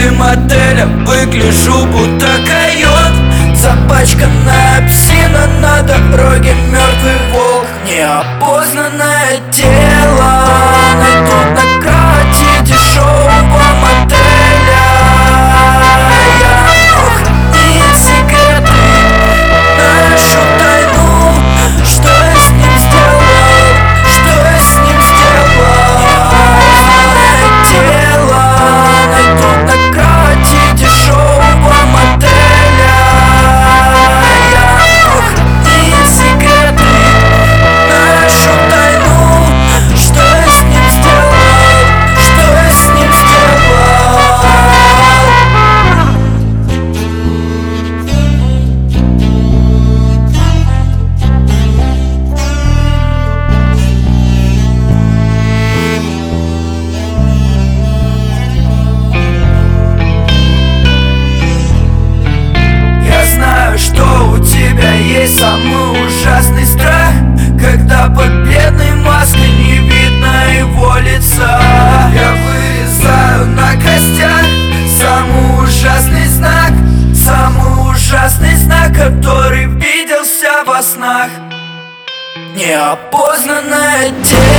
лобби мотеля выгляжу будто койот. Запачканная псина, на дороге мертвый волк. Неопознанное тело найдут на кровати дешевого мотеля. Я мог хранить секреты, нашу тайну. Что я с ним сделал? Что я с ним сделал? Знает тело найдут на кровати дешевого мотеля. Я мог хранить секреты, нашу тайну. Что я с ним сделал? Что я с ним сделал? Я знаю, что у тебя есть самый ужасный страх, когда под бледной маской не видно его лица. Я вырезаю на костях самый ужасный знак, самый ужасный знак, который виделся во снах. Неопознанное тело